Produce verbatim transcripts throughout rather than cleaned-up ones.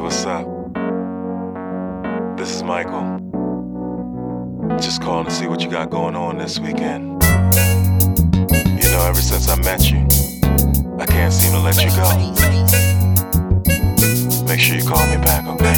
what's up? This is Michael. Just calling to see what you got going on this weekend. You know, ever since I met you, I can't seem to let you go. Make sure you call me back, okay?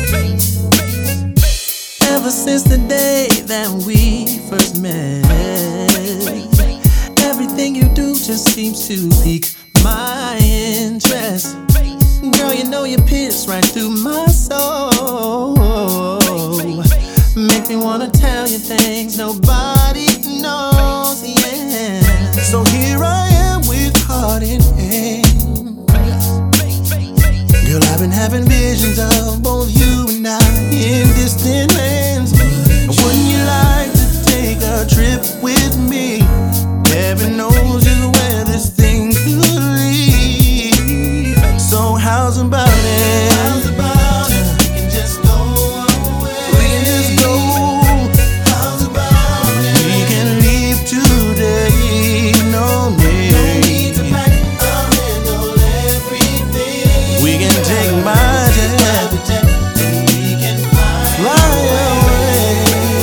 Ever since the day that we first met, everything you do just seems to pique my interest. Girl, you know you pierce right through my soul. Make me wanna tell you things nobody knows, yeah. So here I am with heart in hand. Girl, I've been having visions of both you and I in distant lands. Wouldn't you like to take a trip with me? Heaven knows just where this thing could lead. So how's about it? How's about it? We can just go away. We can just go. How's about it? We can leave today. No need. No need to pack. I'll handle everything. We can take my jet and we can fly, fly away.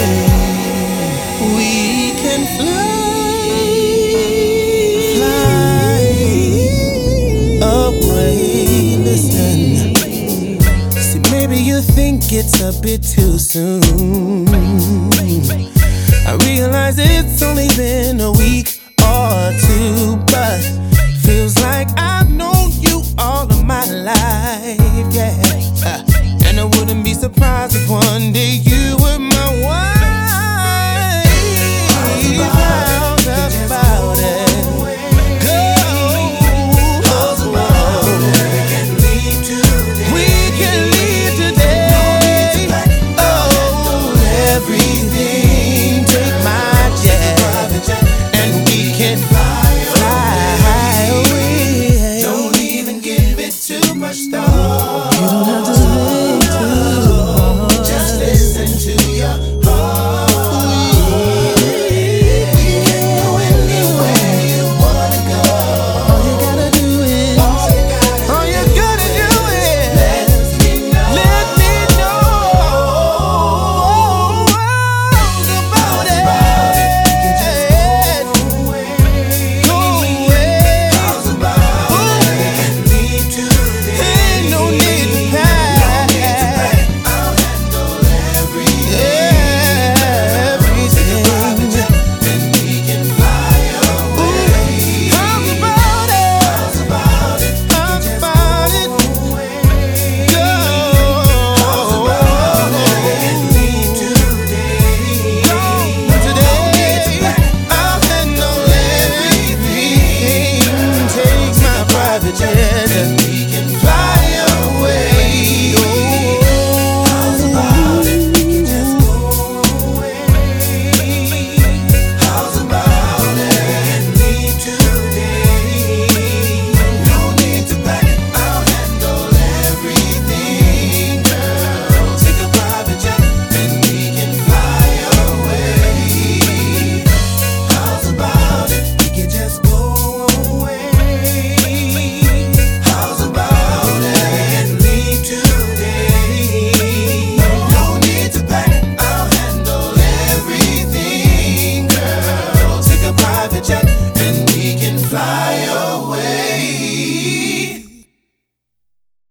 We can fly, fly away. Listen, see, maybe you think it's a bit too soon. I realize it's only been a week or two, but feels like I've known you all of my life, yeah. Uh, and I wouldn't be surprised if one day you were my wife. How's about it? Go. How's about it? We can leave today. We can leave today. Oh, everything. Take my jet, and we can fly away. Don't even give it too much thought. You don't have to think too hard. Just listen to your heart. You can go anywhere you wanna go. All you gotta do is, all you gotta do is let me know. Let me know about it. We can just go away. Go away. How's about it? We can leave today. Ain't no need to pack. I'll handle everything. Everything. And we can fly away. How's about it? How's about it? How's about it? Go. How's about it? We can leave today. Go today. I'll handle everything. Take my private jet.